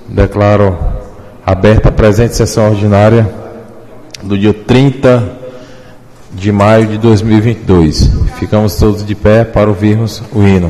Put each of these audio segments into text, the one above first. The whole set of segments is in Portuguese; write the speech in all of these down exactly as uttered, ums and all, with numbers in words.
declaro aberta a presente sessão ordinária do dia trinta de maio de dois mil e vinte e dois. Ficamos todos de pé para ouvirmos o hino.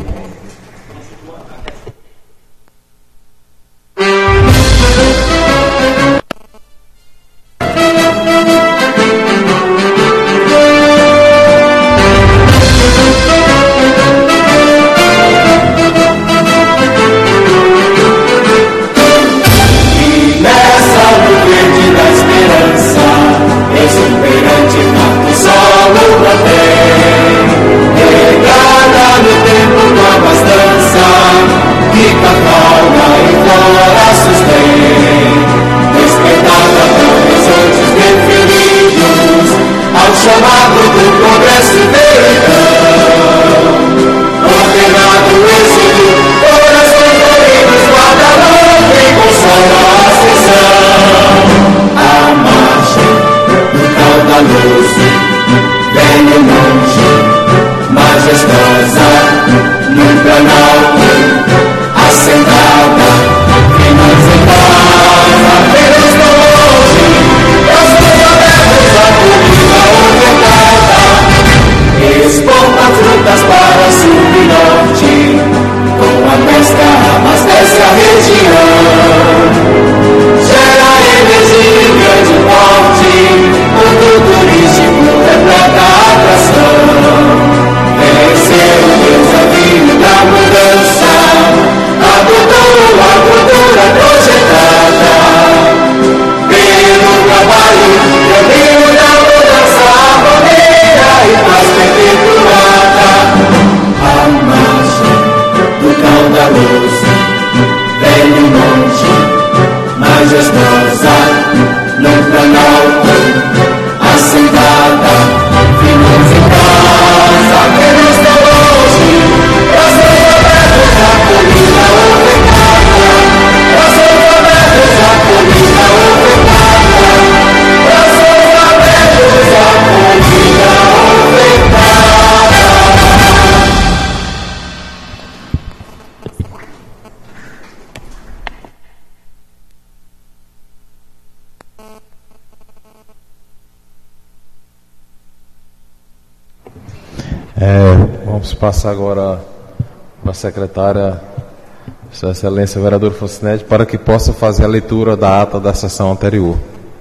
É, vamos passar agora para a secretária, Sua Excelência, vereador Francinete, para que possa fazer a leitura da ata da sessão anterior.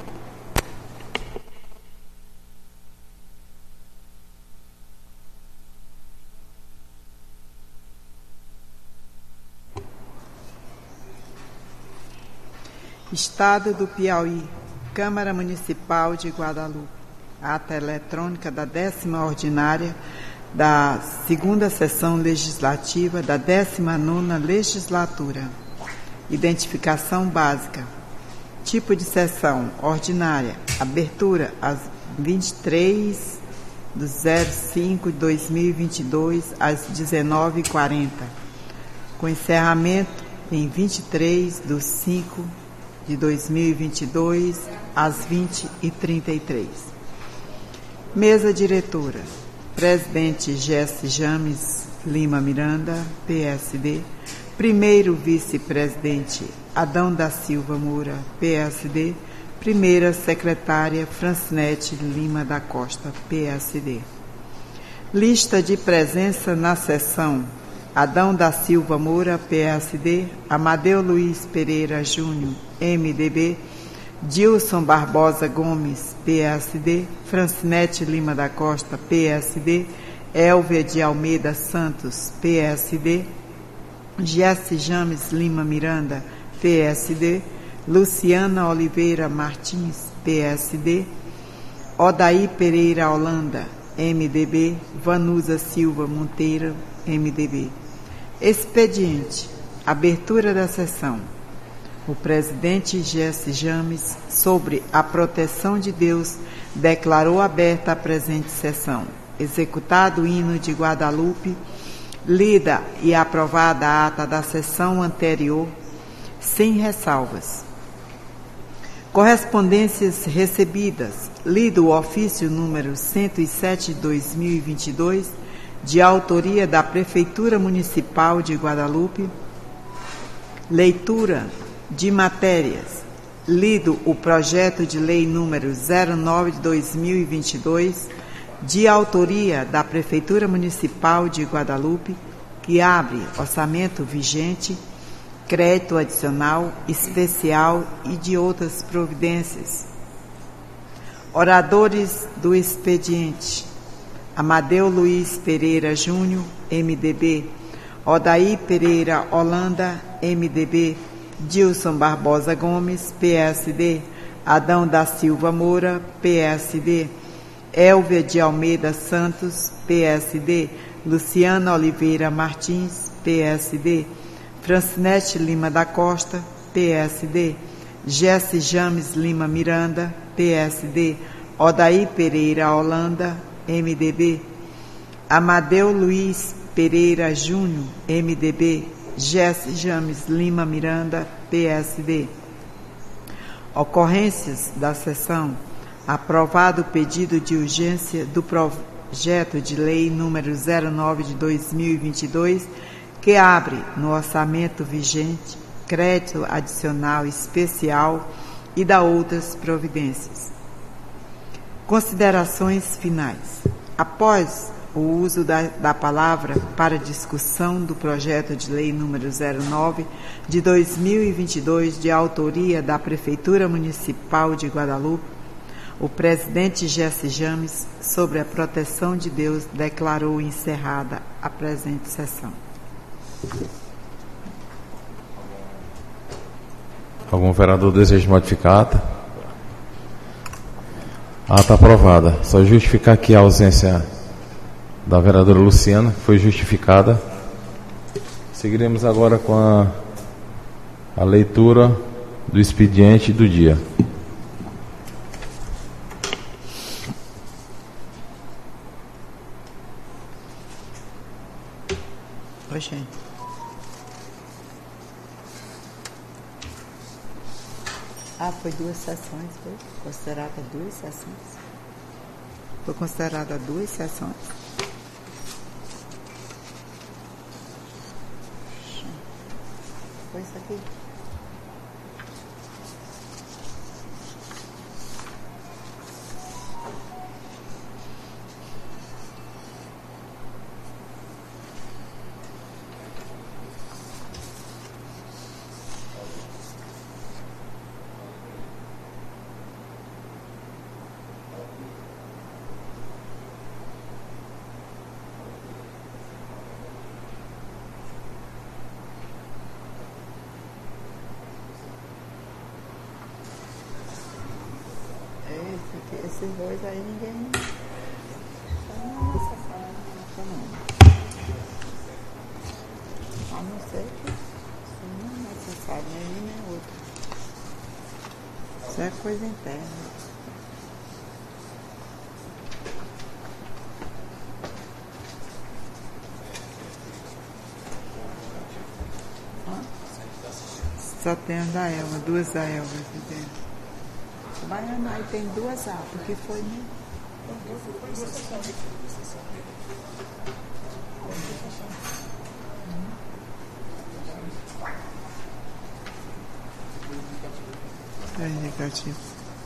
Estado do Piauí, Câmara Municipal de Guadalupe, ata eletrônica da décima ordinária da segunda sessão legislativa da décima nona legislatura. Identificação básica. Tipo de sessão ordinária. Abertura às vinte e três de cinco de dois mil e vinte e dois às dezenove e quarenta. Com encerramento em vinte e três de cinco de dois mil e vinte e dois às vinte e trinta e três. Mesa diretora. Presidente Jesse James Lima Miranda, P S D. Primeiro vice-presidente Adão da Silva Moura, P S D. Primeira secretária Francinete Lima da Costa, P S D. Lista de presença na sessão: Adão da Silva Moura, P S D. Amadeu Luiz Pereira Júnior, M D B. Dilson Barbosa Gomes, P S D, Francinete Lima da Costa, P S D, Elvia de Almeida Santos, P S D, Jesse James Lima Miranda, P S D, Luciana Oliveira Martins, P S D, Odaí Pereira Holanda, M D B, Vanusa Silva Monteiro, M D B. Expediente. Abertura da sessão. O presidente Jesse James, sobre a proteção de Deus, declarou aberta a presente sessão. Executado o hino de Guadalupe, lida e aprovada a ata da sessão anterior, sem ressalvas. Correspondências recebidas. Lido o ofício número cento e sete de dois mil e vinte e dois, de autoria da Prefeitura Municipal de Guadalupe. Leitura de matérias, lido o projeto de lei número zero nove de dois mil e vinte e dois, de autoria da Prefeitura Municipal de Guadalupe, que abre orçamento vigente, crédito adicional, especial e de outras providências. Oradores do expediente: Amadeu Luiz Pereira Júnior, M D B, Odaí Pereira Holanda, M D B, Dilson Barbosa Gomes, P S D, Adão da Silva Moura, P S D, Elvia de Almeida Santos, P S D, Luciana Oliveira Martins, P S D, Francinete Lima da Costa, P S D, Jesse James Lima Miranda, P S D, Odaí Pereira Holanda, M D B, Amadeu Luiz Pereira Júnior, M D B, Jesse James Lima Miranda, P S D. Ocorrências da sessão: aprovado o pedido de urgência do projeto de lei número zero nove de dois mil e vinte e dois, que abre no orçamento vigente crédito adicional especial e dá outras providências. Considerações finais. Após o uso da, da palavra para discussão do projeto de lei número zero nove de dois mil e vinte e dois, de autoria da Prefeitura Municipal de Guadalupe, o presidente Jesse James, sobre a proteção de Deus, declarou encerrada a presente sessão. Algum vereador deseja modificar a ata? A ata aprovada. Só justificar aqui a ausência da vereadora Luciana, que foi justificada. Seguiremos agora com a, a leitura do expediente do dia. Oxê. Ah, foi duas sessões, foi? Considerada duas sessões? Foi considerada duas sessões? Foi isso aqui. Esses dois aí ninguém não é necessário, não. A não ser que isso não é necessário, nem um nem outro. Isso é coisa interna. Só tem a da Elva, duas da Elva aqui dentro. Baiana, aí tem duas atas, que foi, né? É indicativo.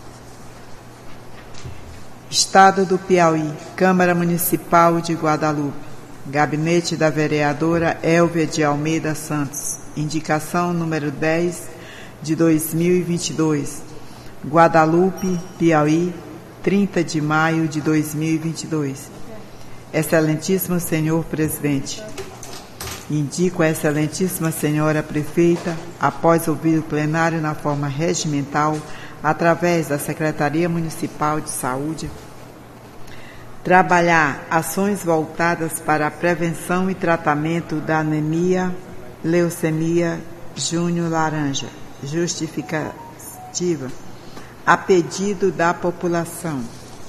Estado do Piauí, Câmara Municipal de Guadalupe, Gabinete da Vereadora Elvia de Almeida Santos, indicação número dez de dois mil e vinte e dois, Guadalupe, Piauí, trinta de maio de dois mil e vinte e dois. Excelentíssimo Senhor Presidente, indico a Excelentíssima Senhora Prefeita, após ouvir o plenário na forma regimental, através da Secretaria Municipal de Saúde, trabalhar ações voltadas para a prevenção e tratamento da anemia, leucemia júnior laranja, justificativa, a pedido da população.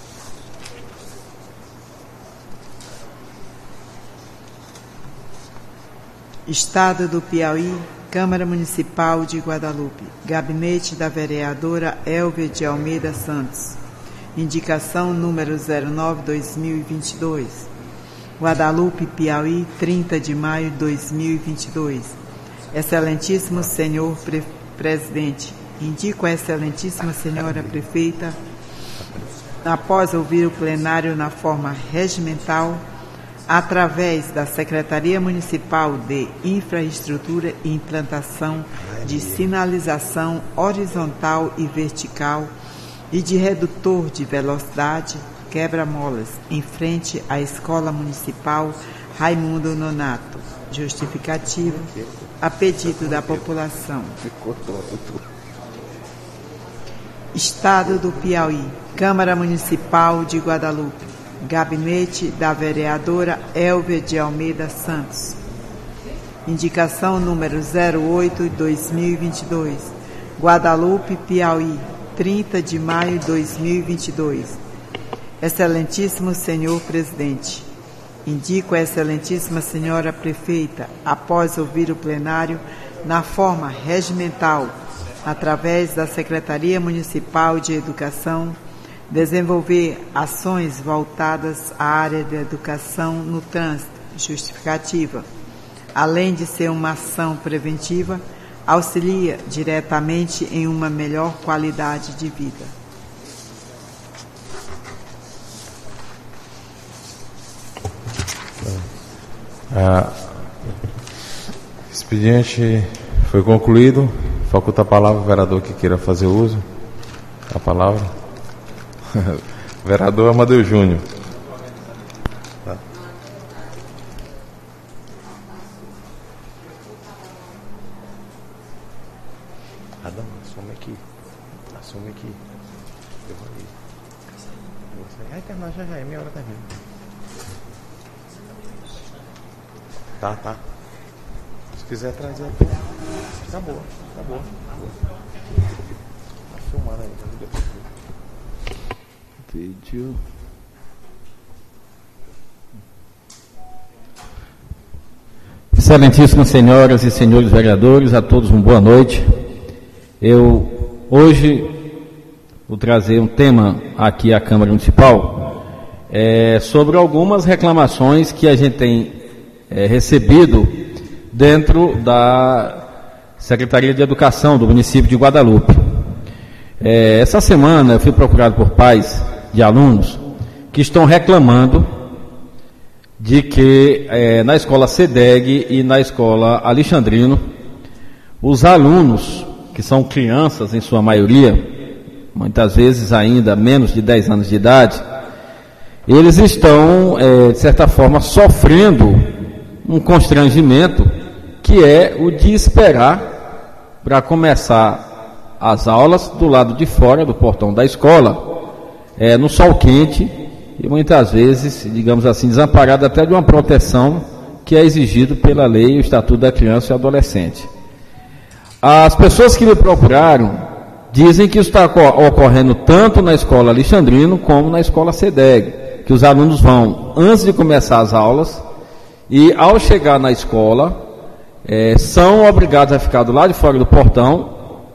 Estado do Piauí, Câmara Municipal de Guadalupe, Gabinete da Vereadora Elvia de Almeida Santos, indicação número zero nove de dois mil e vinte e dois, Guadalupe, Piauí, trinta de maio de dois mil e vinte e dois. Excelentíssimo Senhor Prefeito, presidente, indico a excelentíssima senhora prefeita, após ouvir o plenário na forma regimental, através da Secretaria Municipal de Infraestrutura e Implantação de sinalização horizontal e vertical e de redutor de velocidade, quebra-molas, em frente à Escola Municipal Raimundo Nonato. Justificativa, a pedido da população. Estado do Piauí, Câmara Municipal de Guadalupe, Gabinete da Vereadora Elvia de Almeida Santos. Indicação número zero oito de dois mil e vinte e dois, Guadalupe, Piauí, trinta de maio de dois mil e vinte e dois. Excelentíssimo senhor presidente, indico a excelentíssima senhora prefeita, após ouvir o plenário na forma regimental, através da Secretaria Municipal de Educação, desenvolver ações voltadas à área da educação no trânsito, justificativa. Além de ser uma ação preventiva, auxilia diretamente em uma melhor qualidade de vida. Ah, expediente foi concluído. Faculta a palavra ao vereador que queira fazer uso. A palavra. Vereador Amadeu Júnior. Tá. Adão, assume aqui. Assume aqui. Eu vou ali. Vai terminar já já, é meia hora termina. Tá, tá. Se quiser trazer aqui. Tá boa, tá boa. Tá filmando aí. Vídeo. Excelentíssimas senhoras e senhores vereadores, a todos uma boa noite. Eu hoje vou trazer um tema aqui à Câmara Municipal é, sobre algumas reclamações que a gente tem é, recebido dentro da Secretaria de Educação do município de Guadalupe. É, essa semana eu fui procurado por pais de alunos que estão reclamando de que é, na escola CEDEG e na escola Alexandrino, os alunos, que são crianças em sua maioria, muitas vezes ainda menos de dez anos de idade, eles estão, é, de certa forma, sofrendo um constrangimento que é o de esperar para começar as aulas do lado de fora do portão da escola, é, no sol quente e muitas vezes, digamos assim, desamparado até de uma proteção que é exigido pela lei e o Estatuto da Criança e Adolescente. As pessoas que me procuraram dizem que isso está ocorrendo tanto na escola Alexandrino como na escola CEDEG, que os alunos vão antes de começar as aulas e ao chegar na escola é, são obrigados a ficar do lado de fora do portão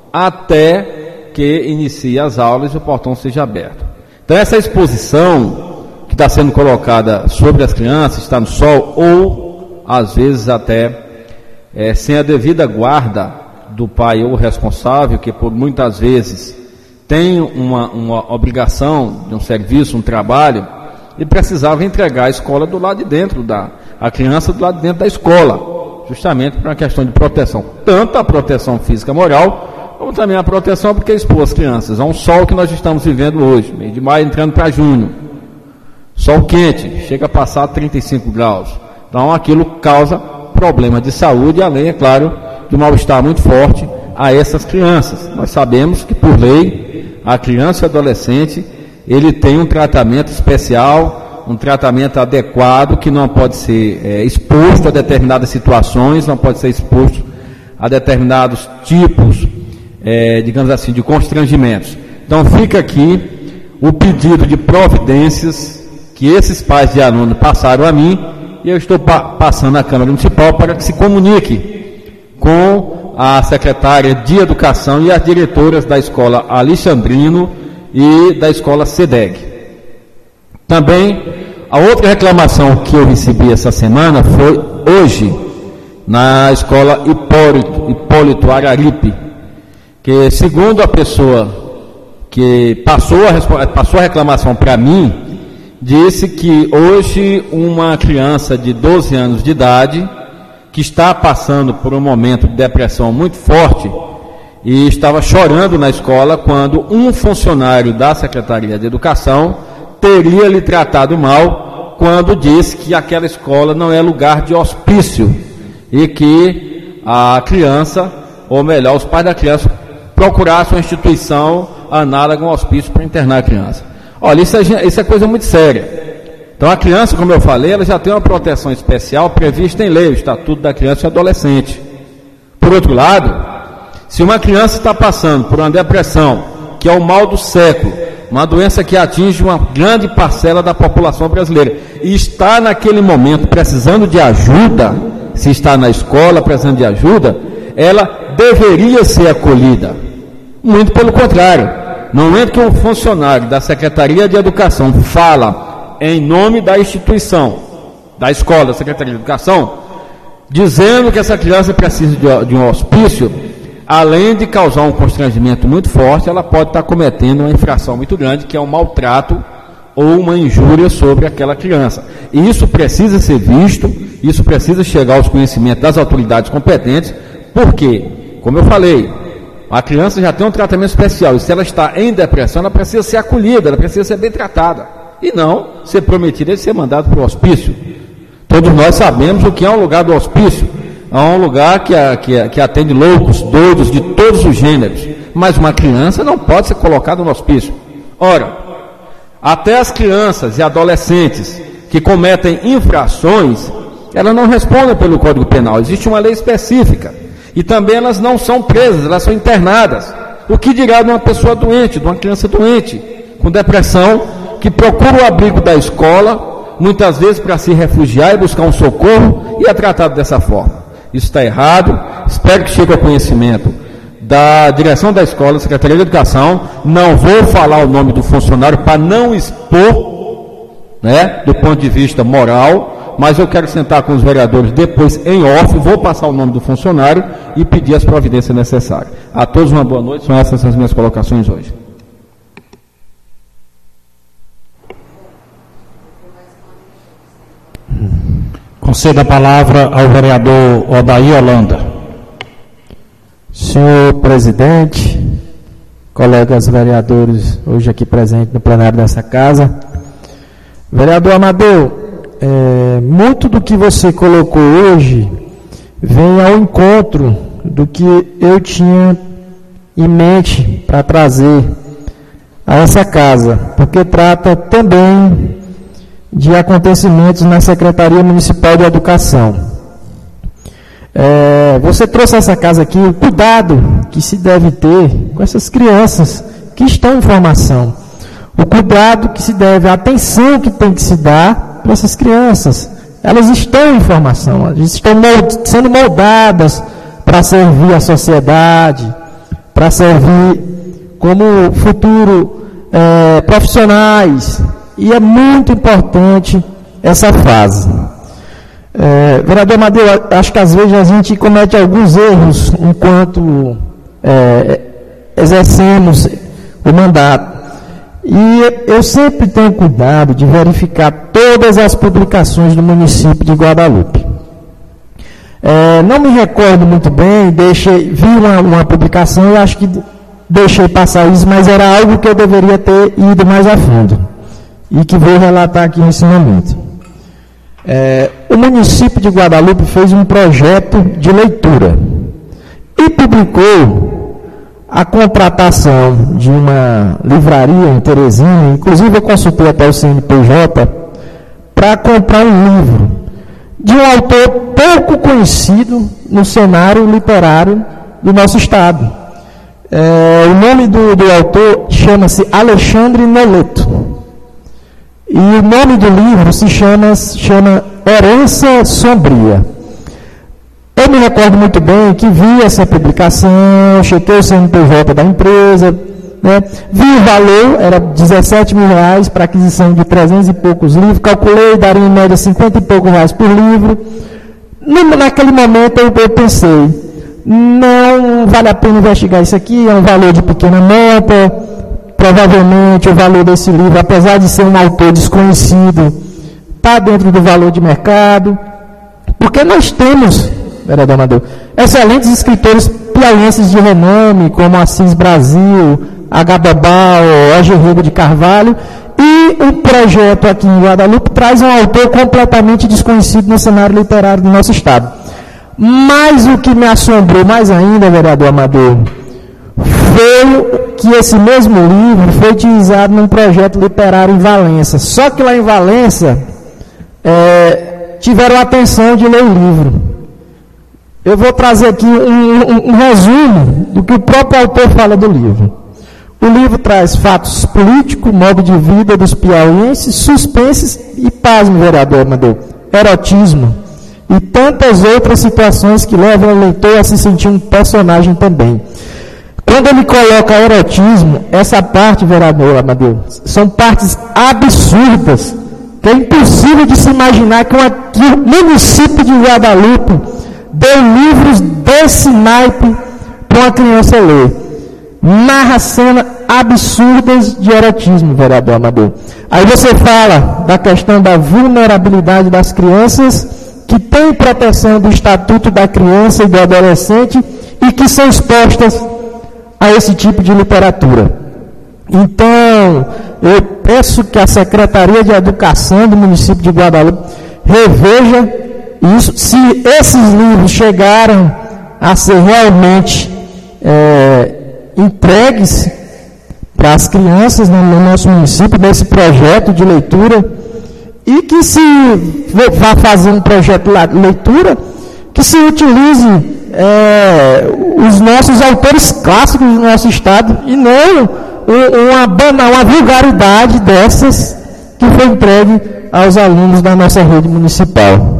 até que inicie as aulas e o portão seja aberto. Então essa exposição que está sendo colocada sobre as crianças, está no sol ou às vezes até é, sem a devida guarda do pai ou responsável, que por muitas vezes tem uma, uma obrigação de um serviço, um trabalho, e precisava entregar a escola do lado de dentro da, a criança do lado de dentro da escola, justamente por uma questão de proteção, tanto a proteção física e moral, como também a proteção porque expôs as crianças a um sol que nós estamos vivendo hoje, mês de maio entrando para junho, sol quente, chega a passar trinta e cinco graus, então aquilo causa problemas de saúde, além, é claro, de um mal-estar muito forte a essas crianças. Nós sabemos que, por lei, a criança e o adolescente, ele tem um tratamento especial, um tratamento adequado, que não pode ser é, exposto a determinadas situações, não pode ser exposto a determinados tipos, é, digamos assim, de constrangimentos. Então, fica aqui o pedido de providências que esses pais de aluno passaram a mim, e eu estou pa- passando à Câmara Municipal para que se comunique com a secretária de Educação e as diretoras da escola Alexandrino e da escola CEDEG. Também, a outra reclamação que eu recebi essa semana foi hoje, na escola Hipólito, Hipólito Araripe. que, segundo a pessoa que passou a, passou a reclamação para mim, disse que hoje uma criança de doze anos de idade, que está passando por um momento de depressão muito forte, e estava chorando na escola quando um funcionário da Secretaria de Educação teria lhe tratado mal quando disse que aquela escola não é lugar de hospício e que a criança, ou melhor, os pais da criança, procurassem uma instituição análoga a um hospício para internar a criança. Olha, isso é, isso é coisa muito séria. Então a criança, como eu falei, ela já tem uma proteção especial prevista em lei, o Estatuto da Criança e Adolescente. Por outro lado, se uma criança está passando por uma depressão, que é o mal do século, uma doença que atinge uma grande parcela da população brasileira, e está naquele momento precisando de ajuda, se está na escola precisando de ajuda, ela deveria ser acolhida. Muito pelo contrário, no momento que um funcionário da Secretaria de Educação fala em nome da instituição, da escola, da Secretaria de Educação, dizendo que essa criança precisa de, de um hospício, além de causar um constrangimento muito forte, ela pode estar cometendo uma infração muito grande, que é um maltrato ou uma injúria sobre aquela criança. E isso precisa ser visto, isso precisa chegar aos conhecimentos das autoridades competentes, porque, como eu falei, a criança já tem um tratamento especial, e se ela está em depressão, ela precisa ser acolhida, ela precisa ser bem tratada, e não ser prometida de ser mandada para o hospício. Todos nós sabemos o que é um lugar do hospício. É um lugar que, que, que atende loucos, doidos, de todos os gêneros. Mas uma criança não pode ser colocada no hospício. Ora, até as crianças e adolescentes que cometem infrações, elas não respondem pelo Código Penal. Existe uma lei específica. E também elas não são presas, elas são internadas. O que dirá de uma pessoa doente, de uma criança doente, com depressão, que procura o abrigo da escola, muitas vezes para se refugiar e buscar um socorro, e é tratado dessa forma. Isso está errado, espero que chegue ao conhecimento da direção da escola, Secretaria de Educação. Não vou falar o nome do funcionário para não expor, né, do ponto de vista moral, mas eu quero sentar com os vereadores depois em off, vou passar o nome do funcionário e pedir as providências necessárias. A todos uma boa noite, são essas as minhas colocações hoje. Concedo a palavra ao vereador Odair Holanda. Senhor presidente, colegas vereadores hoje aqui presentes no plenário dessa casa. Vereador Amadeu, é, muito do que você colocou hoje vem ao encontro do que eu tinha em mente para trazer a essa casa, porque trata também de acontecimentos na Secretaria Municipal de Educação. É, você trouxe a essa casa aqui o cuidado que se deve ter com essas crianças que estão em formação, o cuidado que se deve, a atenção que tem que se dar para essas crianças. Elas estão em formação, elas estão mold, sendo moldadas para servir a sociedade, para servir como futuro é, profissionais. E é muito importante essa fase. É, vereador Amadeu, acho que às vezes a gente comete alguns erros enquanto é, exercemos o mandato. E eu sempre tenho cuidado de verificar todas as publicações do município de Guadalupe. É, não me recordo muito bem, deixei, vi uma, uma publicação e acho que deixei passar isso, mas era algo que eu deveria ter ido mais a fundo. E que vou relatar aqui nesse momento. É, o município de Guadalupe fez um projeto de leitura e publicou a contratação de uma livraria em Teresina, inclusive eu consultei até o C N P J, para comprar um livro de um autor pouco conhecido no cenário literário do nosso estado. É, o nome do, do autor chama-se Alexandre Noleto. E o nome do livro se chama, chama Herança Sombria. Eu me recordo muito bem que vi essa publicação, chequei o C N P J da empresa, né, vi o valor, era dezessete mil reais para aquisição de trezentos e poucos livros, calculei, daria em média cinquenta e poucos reais por livro. No, naquele momento eu, eu pensei, não vale a pena investigar isso aqui, é um valor de pequena monta, provavelmente o valor desse livro, apesar de ser um autor desconhecido, está dentro do valor de mercado, porque nós temos, vereador Amadeu, excelentes escritores piauienses de renome, como Assis Brasil, H. Bebal, Jorge Rego de Carvalho, e o projeto aqui em Guadalupe traz um autor completamente desconhecido no cenário literário do nosso estado. Mas o que me assombrou mais ainda, vereador Amadeu, foi que esse mesmo livro foi utilizado num projeto literário em Valença. Só que lá em Valença, é, tiveram a atenção de ler o livro. Eu vou trazer aqui um, um, um resumo do que o próprio autor fala do livro. O livro traz fatos políticos, modo de vida dos piauienses, suspenses e, pasme, vereador Amadeu, erotismo e tantas outras situações que levam o leitor a se sentir um personagem também. Quando ele coloca erotismo, essa parte, vereador Amadeu, são partes absurdas, que é impossível de se imaginar que, uma, que o município de Guadalupe deu livros desse naipe para uma criança ler. Narra cenas absurdas de erotismo, vereador Amadeu. Aí você fala da questão da vulnerabilidade das crianças, que tem proteção do Estatuto da Criança e do Adolescente e que são expostas a esse tipo de literatura. Então, eu peço que a Secretaria de Educação do município de Guadalupe reveja isso, se esses livros chegaram a ser realmente é, entregues para as crianças no, no nosso município, nesse projeto de leitura, e que se vá fazer um projeto de leitura, que se utilize é, os nossos autores clássicos do nosso estado, e não uma, uma, uma vulgaridade dessas que foi entregue aos alunos da nossa rede municipal.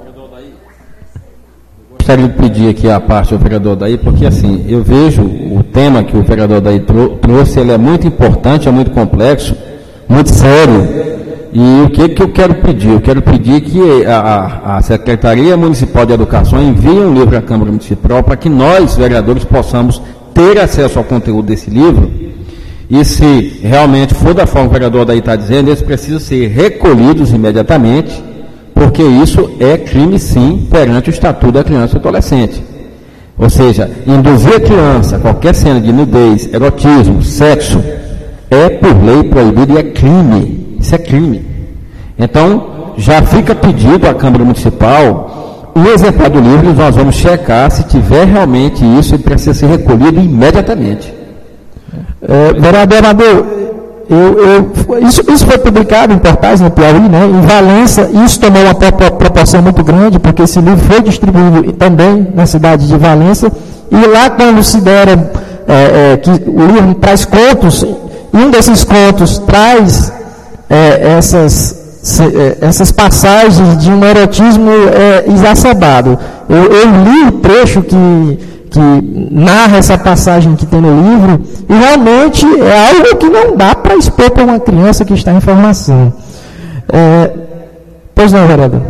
Gostaria de pedir aqui a parte do vereador Daí, porque assim, eu vejo o tema que o vereador Daí trouxe, ele é muito importante, é muito complexo, muito sério, e o que, que eu quero pedir? Eu quero pedir que a, a Secretaria Municipal de Educação envie um livro à Câmara Municipal para que nós, vereadores, possamos ter acesso ao conteúdo desse livro, e se realmente for da forma que o vereador Daí está dizendo, eles precisam ser recolhidos imediatamente, porque isso é crime, sim, perante o Estatuto da Criança e Adolescente. Ou seja, induzir a criança a qualquer cena de nudez, erotismo, sexo, é por lei proibido e é crime. Isso é crime. Então, já fica pedido à Câmara Municipal o exemplar do livro, e nós vamos checar se tiver realmente isso e precisa ser recolhido imediatamente. É, vereador Amadeu, Eu, eu, isso, isso foi publicado em portais no Piauí, né, em Valença, e isso tomou uma proporção muito grande, porque esse livro foi distribuído também na cidade de Valença, e lá quando se deram, é, é, que o livro traz contos, e um desses contos traz é, essas, se, é, essas passagens de um erotismo é, exacerbado. Eu, eu li o trecho que... que narra essa passagem que tem no livro, e realmente é algo que não dá para expor para uma criança que está em formação. É, pois não, vereador.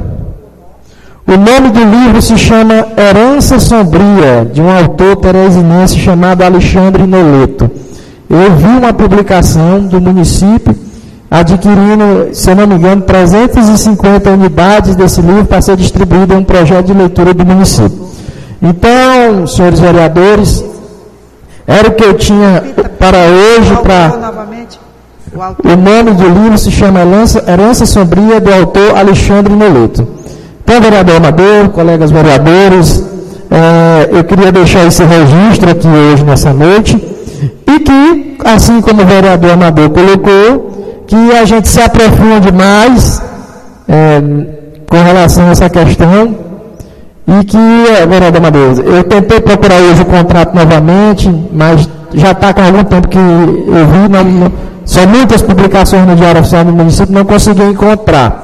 O nome do livro se chama Herança Sombria, de um autor teresinense chamado Alexandre Noleto. Eu vi uma publicação do município adquirindo, se eu não me engano, trezentas e cinquenta unidades desse livro para ser distribuído em um projeto de leitura do município. Então, senhores vereadores, era o que eu tinha para hoje. Para o nome do livro se chama Herança, Herança Sombria, do autor Alexandre Noleto. Então, vereador Amadeu, colegas vereadores, é, eu queria deixar esse registro aqui hoje, nessa noite, e que, assim como o vereador Amadeu colocou, que a gente se aprofunde mais é, com relação a essa questão. E que, vereador Amadeu, eu tentei procurar hoje o contrato novamente, mas já está com algum tempo que eu vi, não, não, são muitas publicações no Diário Oficial do município, não consegui encontrar.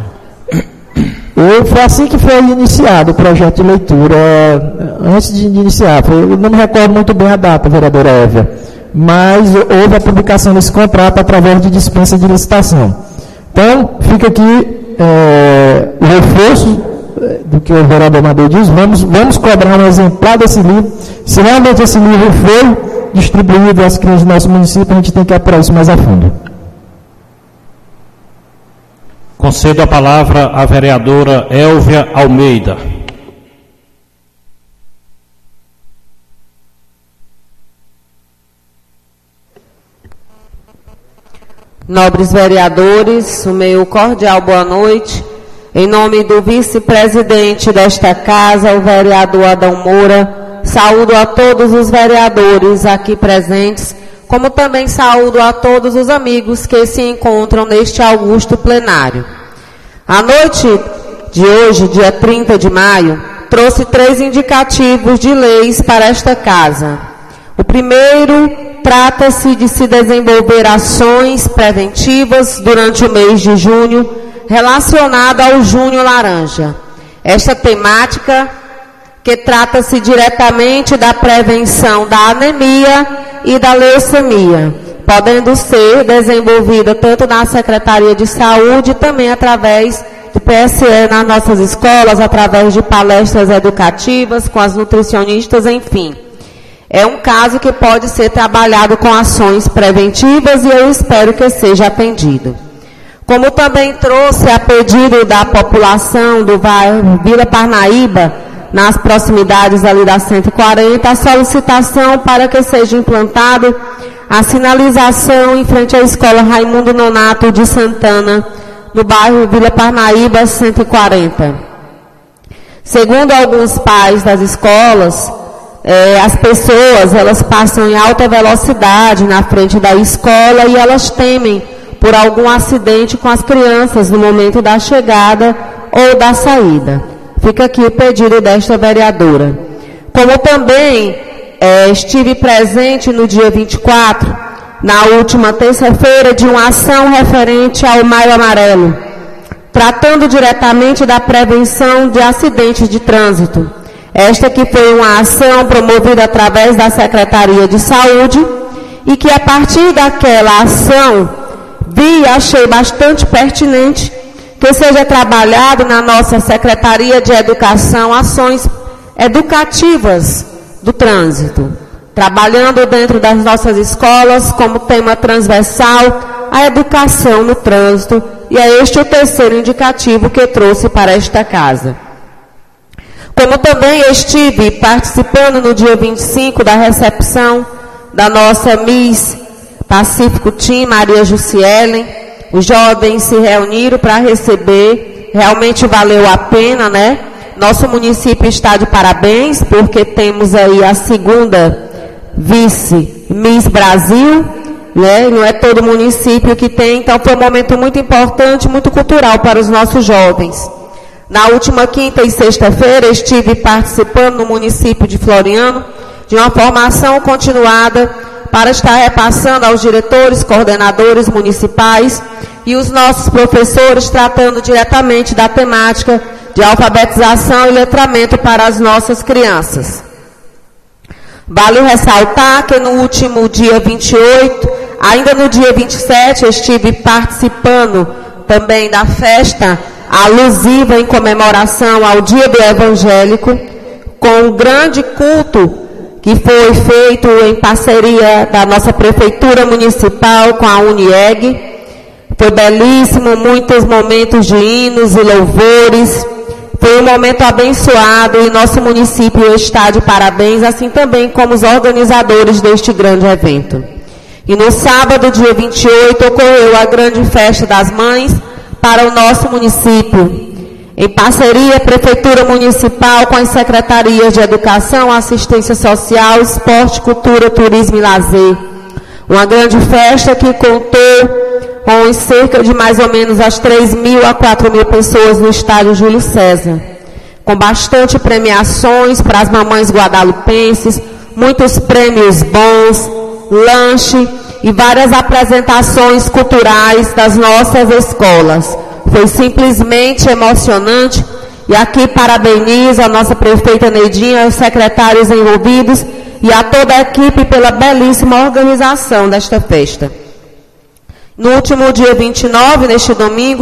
Eu, foi assim que foi iniciado o projeto de leitura, antes de iniciar, foi, eu não me recordo muito bem a data, vereadora Évia, mas houve a publicação desse contrato através de dispensa de licitação. Então, fica aqui é, o reforço do que o vereador Amadeu diz, vamos, vamos cobrar um exemplar desse livro. Se realmente esse livro foi distribuído às crianças do nosso município, a gente tem que apurar isso mais a fundo. Concedo a palavra à vereadora Elvia Almeida. Nobres vereadores, o meu cordial boa noite. Em nome do vice-presidente desta casa, o vereador Adão Moura, saúdo a todos os vereadores aqui presentes, como também saúdo a todos os amigos que se encontram neste augusto plenário. A noite de hoje, dia trinta de maio, trouxe três indicativos de leis para esta casa. O primeiro trata-se de se desenvolver ações preventivas durante o mês de junho, relacionada ao Junho Laranja. Esta temática, que trata-se diretamente da prevenção da anemia e da leucemia, podendo ser desenvolvida tanto na Secretaria de Saúde, também através do P S E nas nossas escolas, através de palestras educativas com as nutricionistas, enfim. É um caso que pode ser trabalhado com ações preventivas e eu espero que seja atendido. Como também trouxe a pedido da população do bairro Vila Parnaíba, nas proximidades ali da cento e quarenta, a solicitação para que seja implantado a sinalização em frente à Escola Raimundo Nonato de Santana, no bairro Vila Parnaíba, cento e quarenta. Segundo alguns pais das escolas, eh, as pessoas elas passam em alta velocidade na frente da escola e elas temem por algum acidente com as crianças no momento da chegada ou da saída. Fica aqui o pedido desta vereadora. Como também eh, estive presente no dia vinte e quatro, na última terça-feira, de uma ação referente ao Maio Amarelo, tratando diretamente da prevenção de acidentes de trânsito. Esta que foi uma ação promovida através da Secretaria de Saúde e que, a partir daquela ação, vi e achei bastante pertinente que seja trabalhado na nossa Secretaria de Educação ações educativas do trânsito, trabalhando dentro das nossas escolas como tema transversal a educação no trânsito, e é este o terceiro indicativo que trouxe para esta casa. Como também estive participando no dia vinte e cinco da recepção da nossa Miss Pacífico Team, Maria Jussielen, os jovens se reuniram para receber, realmente valeu a pena, né? Nosso município está de parabéns, porque temos aí a segunda vice Miss Brasil, né? Não é todo município que tem, então foi um momento muito importante, muito cultural para os nossos jovens. Na última quinta e sexta-feira estive participando no município de Floriano de uma formação continuada para estar repassando aos diretores, coordenadores municipais e os nossos professores, tratando diretamente da temática de alfabetização e letramento para as nossas crianças. Vale ressaltar que no último dia vinte e oito, ainda no dia vinte e sete, estive participando também da festa alusiva em comemoração ao Dia do Evangélico, com um grande culto que foi feito em parceria da nossa Prefeitura Municipal com a Unieg. Foi belíssimo, muitos momentos de hinos e louvores. Foi um momento abençoado e nosso município está de parabéns, assim também como os organizadores deste grande evento. E no sábado, dia vinte e oito, ocorreu a grande festa das mães para o nosso município, em parceria Prefeitura Municipal com as Secretarias de Educação, Assistência Social, Esporte, Cultura, Turismo e Lazer. Uma grande festa que contou com cerca de mais ou menos as três mil a quatro mil pessoas no estádio Júlio César, com bastante premiações para as mamães guadalupenses, muitos prêmios bons, lanche e várias apresentações culturais das nossas escolas. Foi simplesmente emocionante e aqui parabenizo a nossa prefeita Neidinha, os secretários envolvidos e a toda a equipe pela belíssima organização desta festa. No último dia vinte e nove, neste domingo,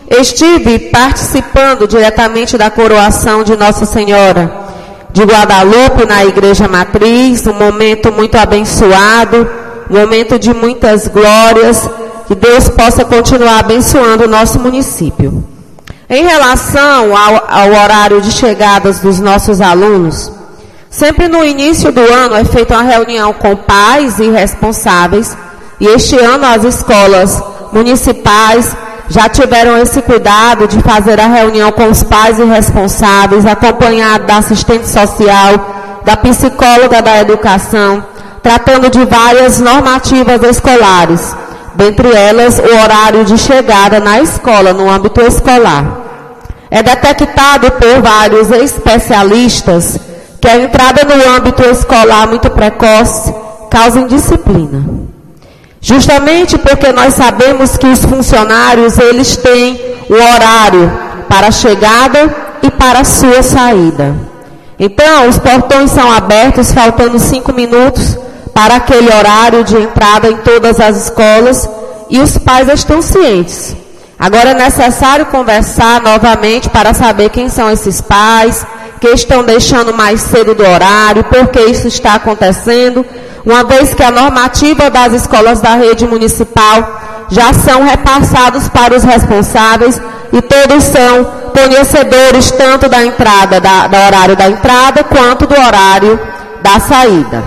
estive participando diretamente da coroação de Nossa Senhora de Guadalupe na Igreja Matriz, um momento muito abençoado, um momento de muitas glórias, que Deus possa continuar abençoando o nosso município. Em relação ao, ao horário de chegadas dos nossos alunos, sempre no início do ano é feita uma reunião com pais e responsáveis, e este ano as escolas municipais já tiveram esse cuidado de fazer a reunião com os pais e responsáveis, acompanhado da assistente social, da psicóloga da educação, tratando de várias normativas escolares, dentre elas o horário de chegada na escola, no âmbito escolar. É detectado por vários especialistas que a entrada no âmbito escolar muito precoce causa indisciplina. Justamente porque nós sabemos que os funcionários, eles têm o horário para a chegada e para a sua saída. Então, os portões são abertos faltando cinco minutos para aquele horário de entrada em todas as escolas e os pais estão cientes. Agora é necessário conversar novamente para saber quem são esses pais, que estão deixando mais cedo do horário, por que isso está acontecendo, uma vez que a normativa das escolas da rede municipal já são repassados para os responsáveis e todos são conhecedores tanto da entrada, da, do horário da entrada, quanto do horário da saída.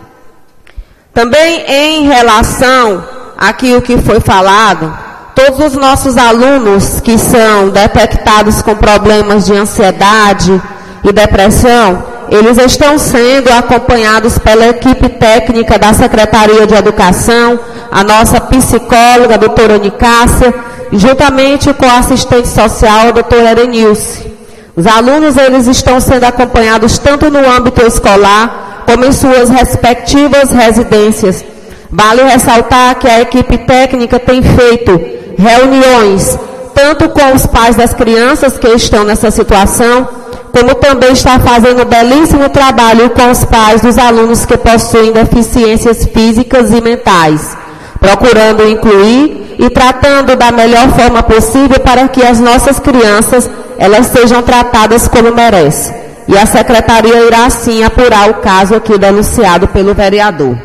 Também em relação àquilo que foi falado, todos os nossos alunos que são detectados com problemas de ansiedade e depressão, eles estão sendo acompanhados pela equipe técnica da Secretaria de Educação, a nossa psicóloga, a doutora Nicássia, juntamente com a assistente social, a doutora Erenilce. Os alunos, eles estão sendo acompanhados tanto no âmbito escolar, como em suas respectivas residências. Vale ressaltar que a equipe técnica tem feito reuniões, tanto com os pais das crianças que estão nessa situação, como também está fazendo um belíssimo trabalho com os pais dos alunos que possuem deficiências físicas e mentais, procurando incluir e tratando da melhor forma possível para que as nossas crianças, elas sejam tratadas como merecem. E a Secretaria irá, sim, apurar o caso aqui denunciado pelo vereador.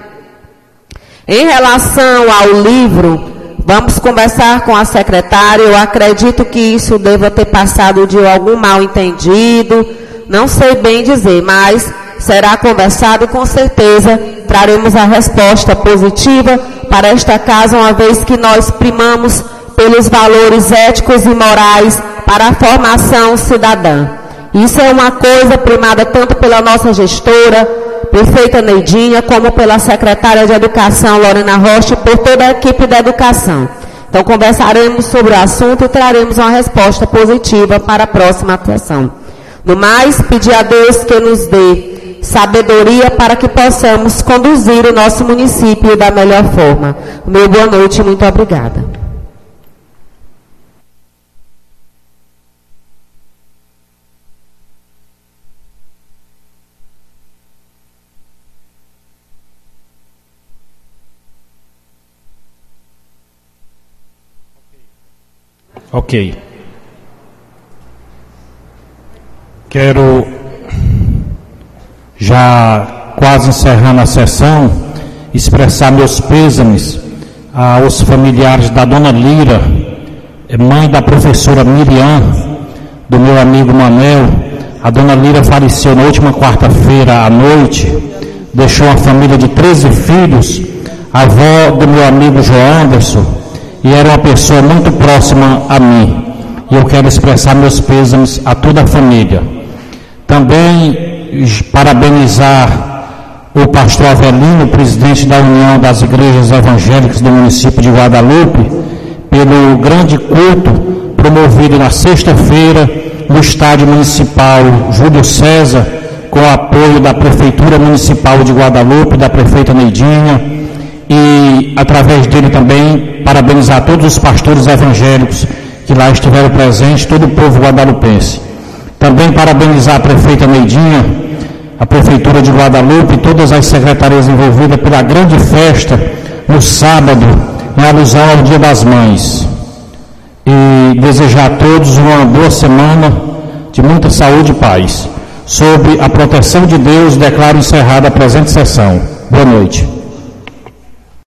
Em relação ao livro, vamos conversar com a secretária. Eu acredito que isso deva ter passado de algum mal entendido, não sei bem dizer, mas será conversado e com certeza traremos a resposta positiva para esta casa, uma vez que nós primamos pelos valores éticos e morais para a formação cidadã. Isso é uma coisa primada tanto pela nossa gestora, prefeita Neidinha, como pela secretária de Educação, Lorena Rocha, e por toda a equipe da educação. Então, conversaremos sobre o assunto e traremos uma resposta positiva para a próxima sessão. No mais, pedir a Deus que nos dê sabedoria para que possamos conduzir o nosso município da melhor forma. Meu boa noite e muito obrigada. Ok. Quero, já quase encerrando a sessão, expressar meus pêsames aos familiares da dona Lira, mãe da professora Miriam, do meu amigo Manel. A dona Lira faleceu na última quarta-feira à noite, deixou uma família de treze filhos, avó do meu amigo João Anderson, e era uma pessoa muito próxima a mim. E eu quero expressar meus pêsames a toda a família. Também parabenizar o pastor Avelino, presidente da União das Igrejas Evangélicas do município de Guadalupe, pelo grande culto promovido na sexta-feira no estádio municipal Júlio César, com o apoio da Prefeitura Municipal de Guadalupe, da prefeita Neidinha, e através dele também parabenizar todos os pastores evangélicos que lá estiveram presentes, todo o povo guadalupense. Também parabenizar a prefeita Neidinha, a Prefeitura de Guadalupe e todas as secretarias envolvidas pela grande festa no sábado, em alusão ao Dia das Mães. e desejar a todos uma boa semana de muita saúde e paz. Sob a proteção de Deus, declaro encerrada a presente sessão. Boa noite.